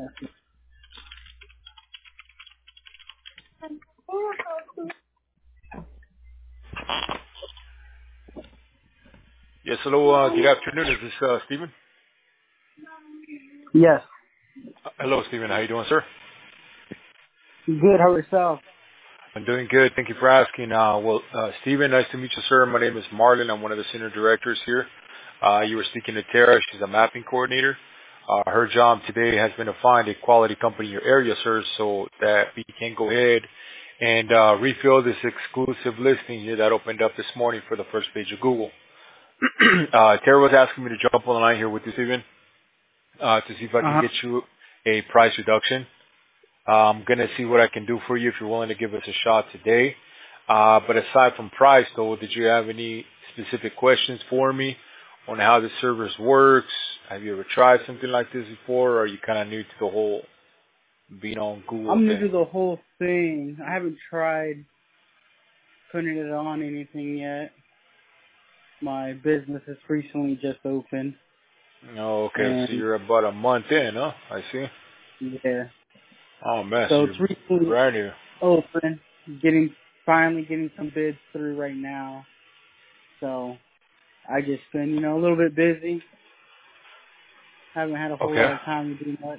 Yes, hello. Good afternoon. Is this Stephen? Yes. Hello, Stephen. How you doing, sir? Good. How yourself? I'm doing good. Thank you for asking. Stephen, nice to meet you, sir. My name is Marlon. I'm one of the senior directors here. You were speaking to Tara. She's a mapping coordinator. Her job today has been to find a quality company in your area, sir, so that we can go ahead and refill this exclusive listing here that opened up this morning for the first page of Google. Tara was asking me to jump on the line here with you, Stephen, to see if I can Uh-huh. get you a price reduction. I'm going to see what I can do for you if you're willing to give us a shot today. But aside from price, though, did you have any specific questions for me on how the service works? Have you ever tried something like this before, or are you kind of new to the whole being on Google I'm new thing? to the whole thing. I haven't tried putting it on anything yet. My business has recently just opened. Oh, okay. So And, you're about a month in, huh? I see. yeah. Oh, man. So So you're it's recently brand new. open. Finally getting some bids through right now. So I just been, a little bit busy. Haven't had a whole Okay. lot of time to do much.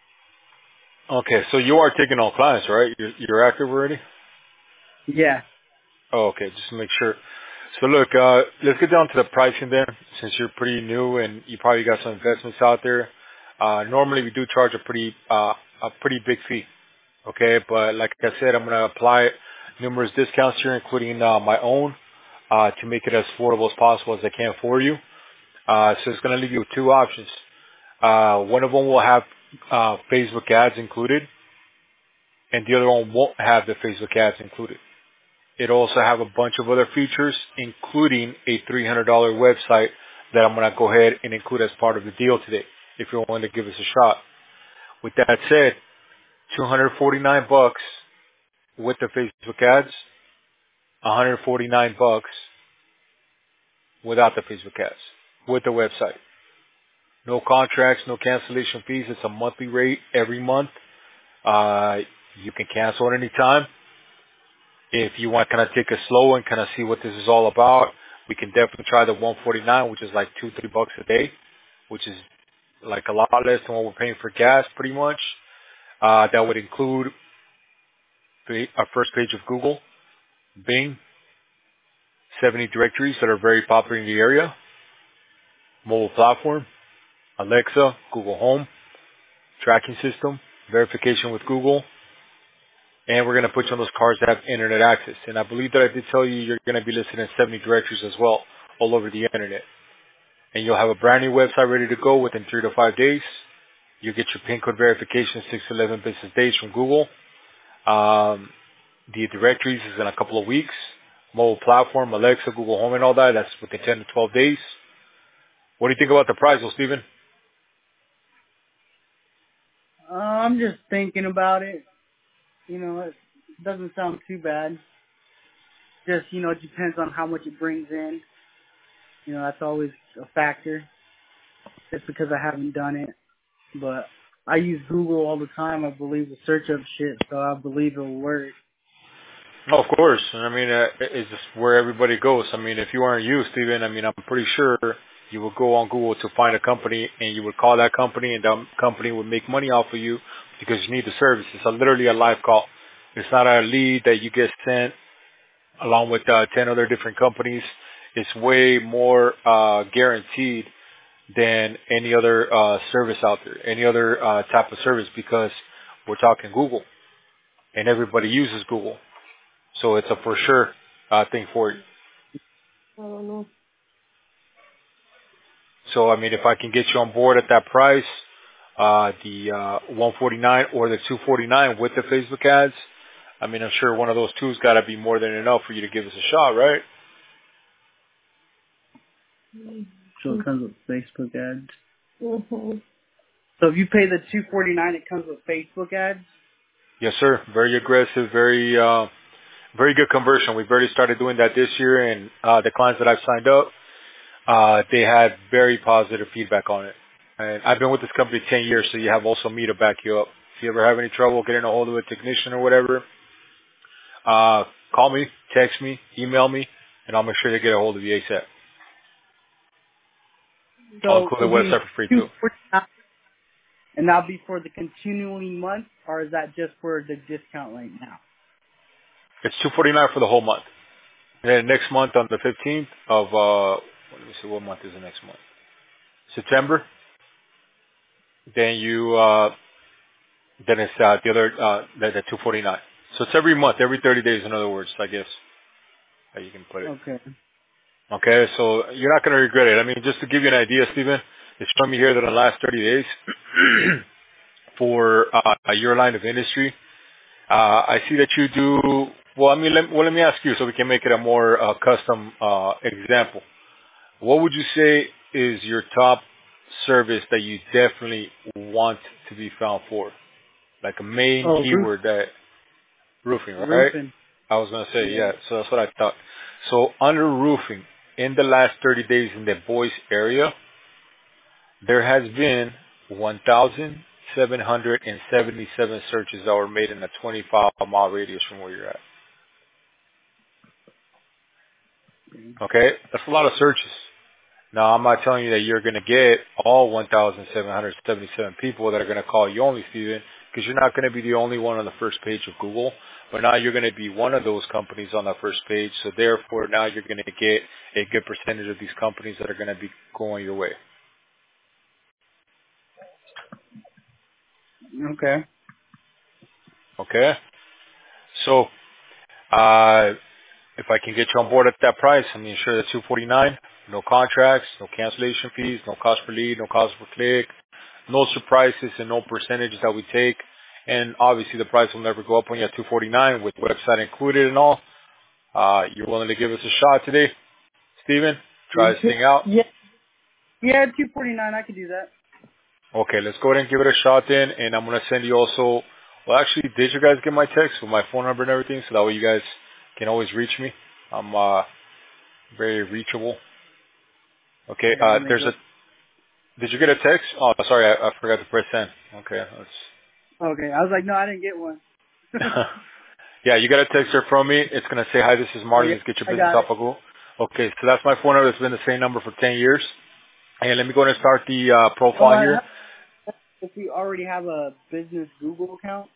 Okay. So you are taking on clients, right? You're active already? Yeah. Oh, okay. Just to make sure. So look, let's get down to the pricing there, since you're pretty new and you probably got some investments out there. Normally we do charge a pretty big fee. Okay. But like I said, I'm going to apply numerous discounts here, including, my own, to make it as affordable as possible as I can for you. So it's going to leave you with two options. One of them will have, Facebook ads included, and the other one won't have the Facebook ads included. It'll also have a bunch of other features, including a $300 website that I'm going to go ahead and include as part of the deal today, if you're willing to give us a shot. With that said, 249 bucks with the Facebook ads, 149 bucks without the Facebook ads, with the website. No contracts, no cancellation fees. It's a monthly rate every month. Uh, you can cancel at any time. If you want to kind of take it slow and kind of see what this is all about, we can definitely try the 149, which is like $2-3 a day, which is like a lot less than what we're paying for gas, pretty much. That would include our first page of Google, Bing, 70 directories that are very popular in the area, mobile platform, Alexa, Google Home, tracking system, verification with Google, and we're going to put you on those cars that have internet access. And I believe that I did tell you you're going to be listed in 70 directories as well, all over the internet. And you'll have a brand new website ready to go within 3 to 5 days. You'll get your PIN code verification 6 to 11 business days from Google. The directories is in a couple of weeks. Mobile platform, Alexa, Google Home, and all that. That's within 10 to 12 days. What do you think about the price, though, Steven? I'm just thinking about it. It doesn't sound too bad. Just, it depends on how much it brings in. That's always a factor. Just because I haven't done it. But I use Google all the time, I believe, to search up shit, so I believe it'll work. Oh, of course. I mean, it's just where everybody goes. I mean, if you aren't you, Steven, I mean, I'm pretty sure you would go on Google to find a company and you would call that company and that company would make money off of you because you need the service. It's literally a live call. It's not a lead that you get sent along with 10 other different companies. It's way more guaranteed than any other service out there, any other type of service, because we're talking Google and everybody uses Google. So it's a for sure thing for you. I don't know. So, I mean, if I can get you on board at that price, the 149 or the 249 with the Facebook ads, I mean, I'm sure one of those two's got to be more than enough for you to give us a shot, right? So it comes with Facebook ads. Mm-hmm. So if you pay the $249, it comes with Facebook ads? Yes, sir. Very aggressive, very good conversion. We've already started doing that this year, and the clients that I've signed up, they had very positive feedback on it. And I've been with this company 10 years, so you have also me to back you up. If you ever have any trouble getting a hold of a technician or whatever, call me, text me, email me, and I'll make sure to get a hold of you ASAP. I'll So include the it'll be website for free too. 249, and that'll be for the continuing month, or is that just for the discount right now? It's $249 for the whole month. And then next month on the 15th of, let me see, what month is the next month? September. Then then it's, the other, the 249. So it's every month, every 30 days, in other words, I guess, how you can put it. Okay. Okay, so you're not going to regret it. I mean, just to give you an idea, Stephen, it's showing me here that in the last 30 days, for your line of industry, I see that you do, well, I mean, let me ask you so we can make it a more custom example. What would you say is your top service that you definitely want to be found for? Like a main keyword that, roofing, right? Roofing. I was going to say, Yeah. yeah, so that's what I thought. So under roofing, in the last 30 days in the Boise area, there has been 1,777 searches that were made in a 25-mile radius from where you're at. Okay? That's a lot of searches. Now, I'm not telling you that you're going to get all 1,777 people that are going to call you only, Steven, because you're not going to be the only one on the first page of Google. But now you're going to be one of those companies on the first page. So therefore, now you're going to get a good percentage of these companies that are going to be going your way. Okay. Okay? So, if I can get you on board at that price, I mean, sure, that's $249. No contracts, no cancellation fees, no cost per lead, no cost per click, no surprises, and no percentages that we take. And obviously, the price will never go up when you're at $249 with website included and all. You're willing to give us a shot today, Steven? Try this thing out. Yeah. Yeah, 249. I could do that. Okay, let's go ahead and give it a shot then. And I'm going to send you also, well, actually, did you guys get my text with my phone number and everything? So that way you guys can always reach me. I'm very reachable. Okay, Yeah, let me there's go. a, did you get a text? Oh, sorry, I forgot to press send. Okay, Okay. I was like, no, I didn't get one. yeah, you got a text here from me. It's going to say, hi, this is Oh, Marty. yeah. Let's get your I business got off it. of Google. Okay, so that's my phone number. It's been the same number for 10 years. And let me go ahead and start the Oh, profile here. if we already have a business Google account?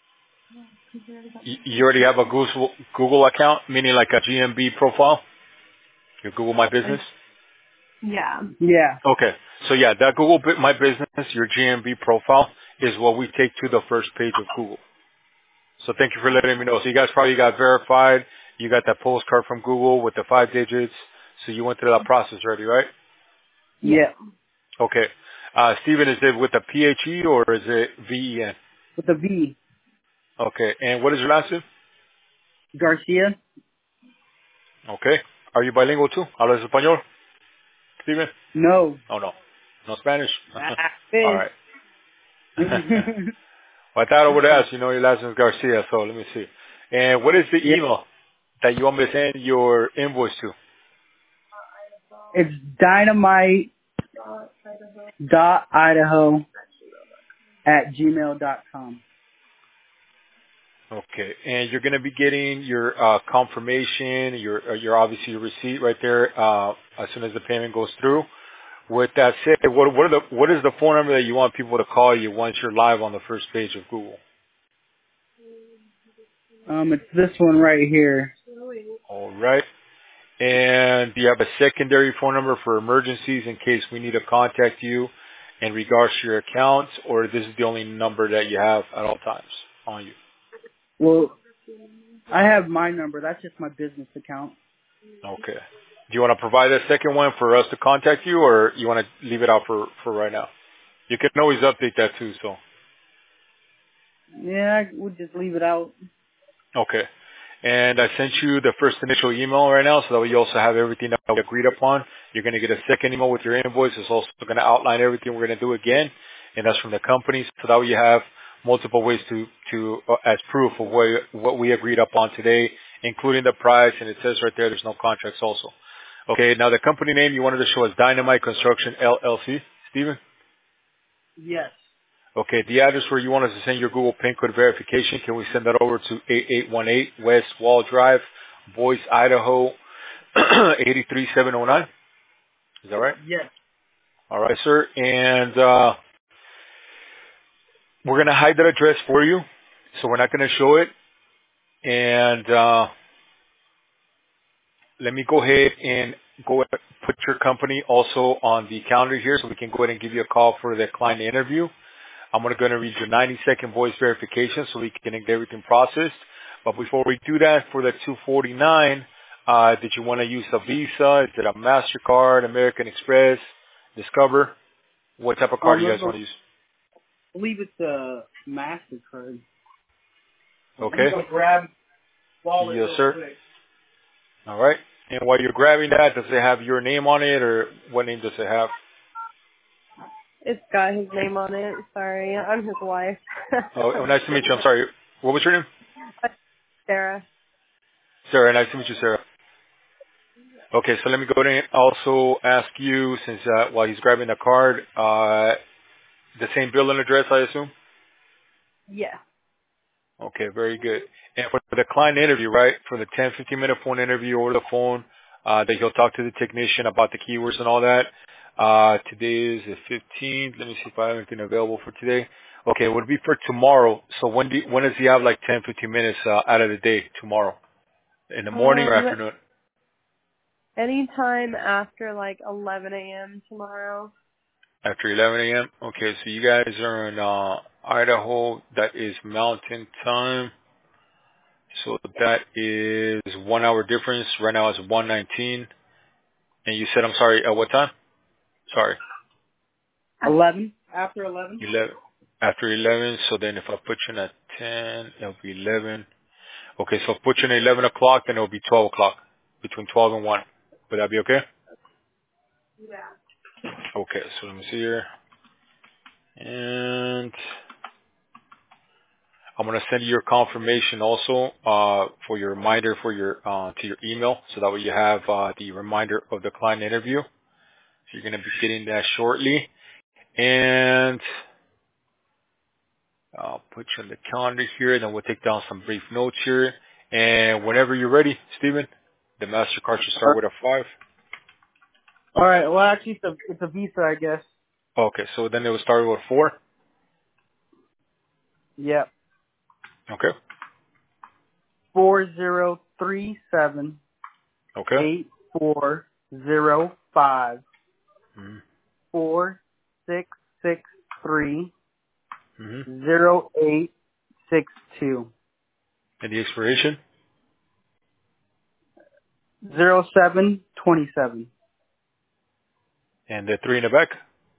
You already have a Google account, meaning like a GMB profile? Your Google My Business? Yeah. Yeah. Okay. So yeah, that My Business, your GMB profile, is what we take to the first page of Google. So thank you for letting me know. So you guys probably got verified. You got that postcard from Google with the 5 digits. So you went through that process already, right? Yeah. Okay. Steven, is it with a PHE or is it VEN? With a V. Okay. And what is your last name? Garcia? Okay. Are you bilingual too? ¿Hablas español, Steven? No. Oh, no. No Spanish? Ah, All fish. right. Well, I thought I would ask, your last name is Garcia, so let me see. And what is the Yeah. email that you want me to send your invoice to? It's dynamite.idaho@gmail.com. Okay. And you're going to be getting your confirmation, your obviously your receipt right there as soon as the payment goes through. With that said, what is the phone number that you want people to call you once you're live on the first page of Google? It's this one right here. All right. And do you have a secondary phone number for emergencies in case we need to contact you in regards to your accounts, or this is the only number that you have at all times on you? Well, I have my number. That's just my business account. Okay. Do you want to provide a second one for us to contact you, or you want to leave it out for right now? You can always update that too, so. Yeah, we'll just leave it out. Okay. And I sent you the first initial email right now, so that way you also have everything that we agreed upon. You're going to get a second email with your invoice. It's also going to outline everything we're going to do again, and that's from the company, so that way you have multiple ways to as proof of what we agreed upon today, including the price, and it says right there's no contracts also. Okay, now the company name you wanted to show is Dynamite Construction LLC, Steven? Yes. Okay, the address where you want us to send your Google PIN code verification, can we send that over to 8818 West Wall Drive, Boise, Idaho, 83709? Is that right? Yes. All right, sir. And we're going to hide that address for you, so we're not going to show it. And let me go ahead and put your company also on the calendar here so we can go ahead and give you a call for the client interview. I'm going to read your 90-second voice verification so we can get everything processed. But before we do that, for the 249, did you want to use a Visa? Is it a MasterCard, American Express, Discover? What type of card do you guys want to use? I believe it's a MasterCard. Okay. Let me go grab wallet Yes, real sir. quick. All right. And while you're grabbing that, does it have your name on it, or what name does it have? It's got his name on it. Sorry, I'm his wife. Oh, nice to meet you. I'm sorry. What was your name? Sarah. Sarah. Nice to meet you, Sarah. Okay, so let me go ahead and also ask you, since while he's grabbing the card, the same billing address, I assume? Yeah. Okay, very good. And for the client interview, right, for the 10, 15-minute phone interview over the phone, that he'll talk to the technician about the keywords and all that. Today is the 15th. Let me see if I have anything available for today. Okay, it would be for tomorrow. So when does he have like 10, 15 minutes out of the day tomorrow? In the morning or afternoon? Anytime after like 11 a.m. tomorrow. After 11 a.m.? Okay, so you guys are in Idaho. That is mountain time. So that is 1 hour difference. Right now it's 1:19. And you said, I'm sorry, at what time? Sorry. 11. After 11. 11. After 11. So then if I put you in at 10, it'll be 11. Okay, so if I put you in at 11 o'clock, then it'll be 12 o'clock. Between 12 and 1. Would that be okay? Yeah. Okay, so let me see here. And I'm going to send you your confirmation also for your reminder for your to your email, so that way you have the reminder of the client interview. So you're going to be getting that shortly. And I'll put you on the calendar here, then we'll take down some brief notes here. And whenever you're ready, Steven, the MasterCard should start with a 5. All right. Well, actually, it's a Visa, I guess. Okay, so then it will start with 4. Yep. Okay. 4037 Okay. 8405 Mm-hmm. 4663 Mm-hmm. 0862 And the expiration 0727 and the 3 in the back.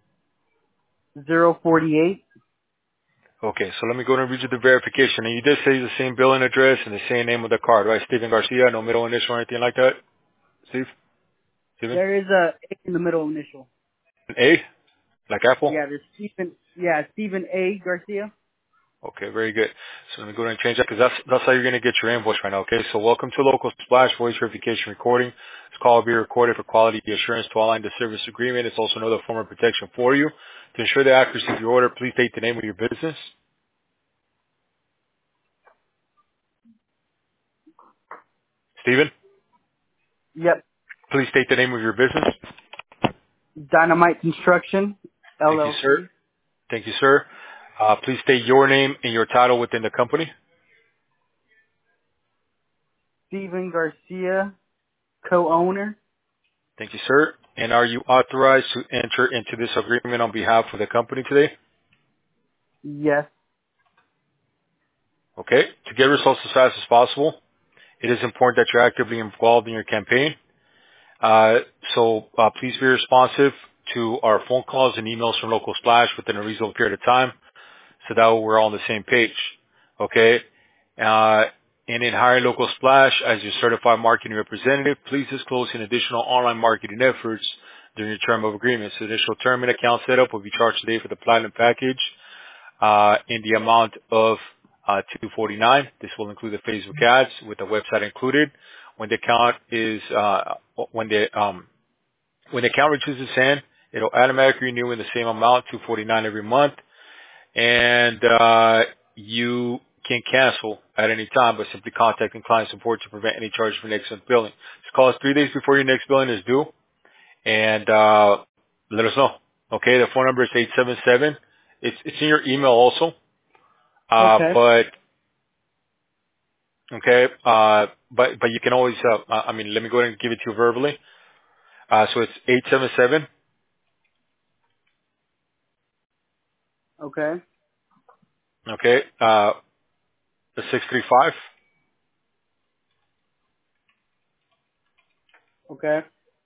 048. Okay, so let me go and read you the verification. And you did say the same billing address and the same name of the card, right? Steven Garcia, no middle initial or anything like that? Steve? Steven? There is a A in the middle initial. An A? Like Apple? Yeah, there's Stephen. Yeah, Stephen A. Garcia. Okay, very good. So let me go ahead and change that, because that's how you're going to get your invoice right now, okay? So welcome to Local Splash Voice Verification Recording. This call will be recorded for quality assurance to align the service agreement. It's also another form of protection for you. To ensure the accuracy of your order, please state the name of your business. Steven, Yep. please state the name of your business. Dynamite Construction, Thank you, sir. LLC. Thank you, sir. Please state your name and your title within the company. Stephen Garcia, co-owner. Thank you, sir. And are you authorized to enter into this agreement on behalf of the company today? Yes. Okay. To get results as fast as possible, it is important that you're actively involved in your campaign. So please be responsive to our phone calls and emails from Local Splash within a reasonable period of time, so that way we're all on the same page. Okay. And in hiring Local Splash as your certified marketing representative, please disclose in additional online marketing efforts during your term of agreement. So initial term and account setup will be charged today for the platinum package in the amount of $249. This will include the Facebook ads with the website included. When the account is when the account reaches its end It'll automatically renew in the same amount, $249 every month, and you can cancel at any time by simply contacting client support to prevent any charge for next month billing. Just call us 3 days before your next billing is due, and let us know. Okay, the phone number is 877. It's in your email also. Okay. But you can always, let me go ahead and give it to you verbally. So it's 877. Okay. Okay, the 635. Okay.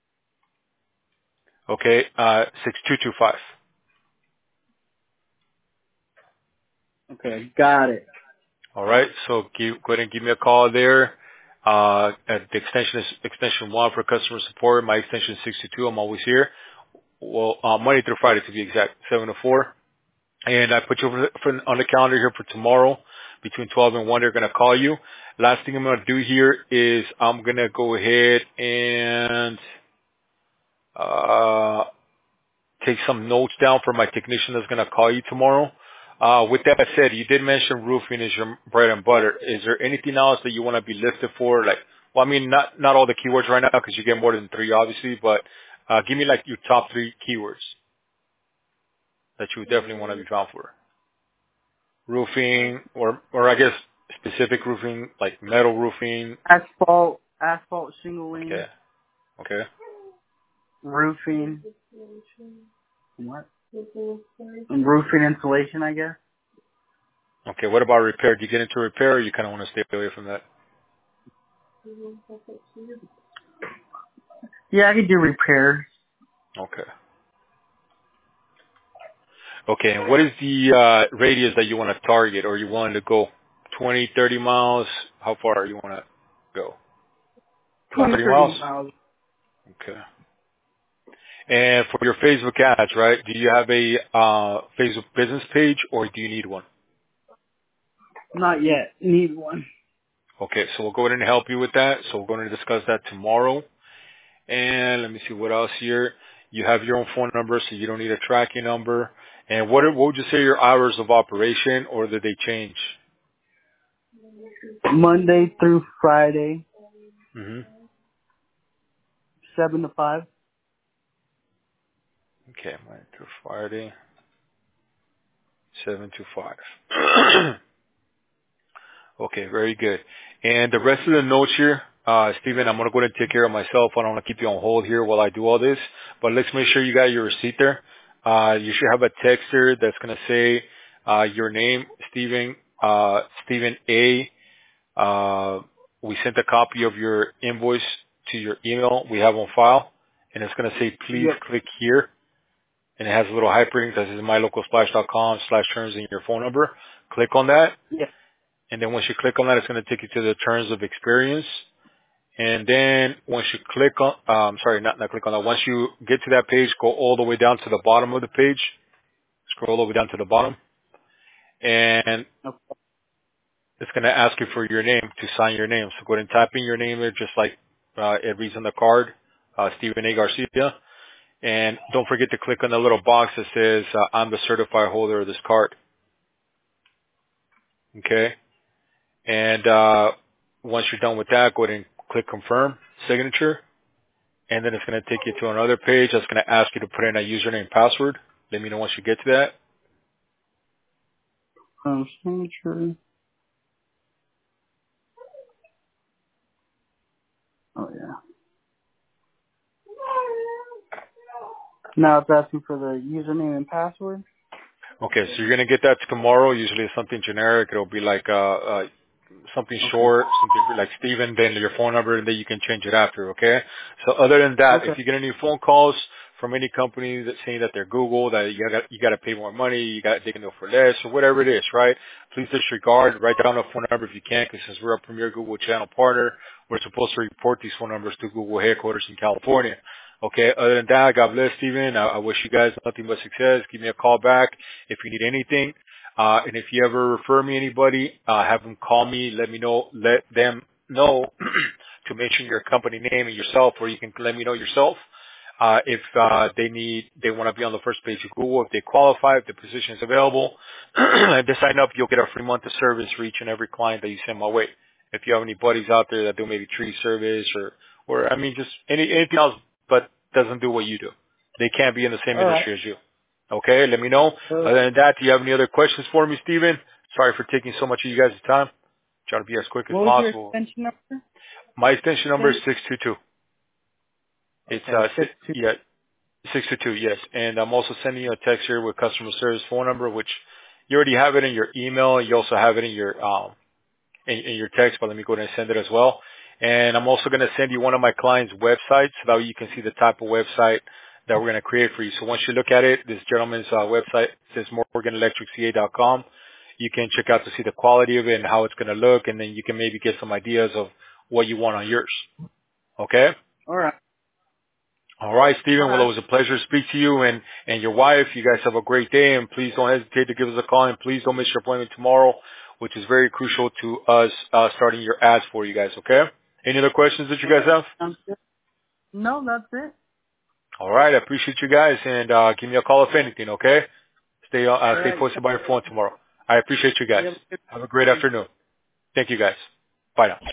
Okay, 6225. Okay. Got it. All right, so go ahead and give me a call there. At the extension is extension 1 for customer support. My extension is 62. I'm always here. Well, Monday through Friday to be exact, 7 to 4. And I put you on the calendar here for tomorrow between 12 and 1. They're going to call you. Last thing I'm going to do here is I'm going to go ahead and take some notes down for my technician that's going to call you tomorrow. With that said, you did mention roofing is your bread and butter. Is there anything else that you want to be listed for? Like, well, I mean, not all the keywords right now because you get more than 3, obviously, but give me like your top 3 keywords that you would definitely want to be found for. Roofing, or I guess specific roofing, like metal roofing. Asphalt shingling, Okay. roofing. What? And roofing insulation, I guess. Okay, what about repair? Do you get into repair or you kind of want to stay away from that? Yeah, I could do repairs. Okay. Okay, and what is the radius that you want to target or you want to go? 20, 30 miles? How far you want to go? About 20, 30 30 miles? miles. Okay. And for your Facebook ads, right, do you have a Facebook business page or do you need one? Not yet. Need one. Okay, so we'll go ahead and help you with that. So we're going to discuss that tomorrow. And let me see what else here. You have your own phone number, so you don't need a tracking number. And what would you say your hours of operation, or did they change? Monday through Friday, Mm-hmm. 7 to 5. Okay, Monday through Friday, 7 to 5. Okay, very good. And the rest of the notes here, Steven, I'm going to go ahead and take care of myself. I don't want to keep you on hold here while I do all this, but let's make sure you got your receipt there. You should have a text here that's going to say, your name, Steven, Steven A. We sent a copy of your invoice to your email we have on file, and it's going to say, please Yep. click here. And it has a little hyperlink that says mylocalsplash.com/terms and your phone number. Click on that. Yep. And then once you click on that, it's going to take you to the terms of experience. And then once you click on, not click on that. Once you get to that page, go all the way down to the bottom of the page. Scroll all the way down to the bottom. And Okay. it's going to ask you for your name to sign your name. So go ahead and type in your name there just like it reads on the card, Steven A. Garcia. And don't forget to click on the little box that says, I'm the certified holder of this card. Okay? And once you're done with that, go ahead and click confirm signature. And then it's going to take you to another page that's going to ask you to put in a username and password. Let me know once you get to that. Signature. Oh, yeah. Now it's asking for the username and password. Okay, so you're going to get that tomorrow. Usually it's something generic. It'll be like something Okay. short, something like Steven, then your phone number, and then you can change it after, okay? So other than that, Okay. if you get any phone calls from any company that's saying that they're Google, that you got to pay more money, they can do it for less, or whatever it is, right? Please disregard. Write down a phone number if you can, because since we're a premier Google channel partner, we're supposed to report these phone numbers to Google headquarters in California. Okay, other than that, God bless, Steven. I wish you guys nothing but success. Give me a call back if you need anything. And if you ever refer me anybody, have them call me. Let them know to mention your company name and yourself, or you can let me know yourself. If they want to be on the first page of Google, if they qualify, if the position is available, if they sign up, you'll get a free month of service for each and every client that you send my way. If you have any buddies out there that do maybe tree service or I mean, just anything else, but doesn't do what you do, they can't be in the same All right. industry as you. Okay, let me know. Other than that, do you have any other questions for me, Steven? Sorry for taking so much of you guys' time. Try to be as quick as What was your possible. extension number? My extension number is Okay. 622. It's Okay, 6-2. yeah, 622, yes. And I'm also sending you a text here with customer service phone number, which you already have it in your email. You also have it in your in your text, but let me go ahead and send it as well. And I'm also going to send you one of my clients' websites so that way you can see the type of website that we're going to create for you. So once you look at it, this gentleman's website says morganelectricca.com. You can check out to see the quality of it and how it's going to look, and then you can maybe get some ideas of what you want on yours. Okay? All right. All right, Stephen. All Well, it right. was a pleasure to speak to you and your wife. You guys have a great day, and please don't hesitate to give us a call, and please don't miss your appointment tomorrow, which is very crucial to us starting your ads for you guys, okay? Any other questions that you All guys right. have? Sounds good. No, that's it. All right, I appreciate you guys, and give me a call if anything, okay? Stay All stay right. posted by your phone tomorrow. I appreciate you guys. You have a good Have a great day. afternoon. Thank you, guys. Bye now.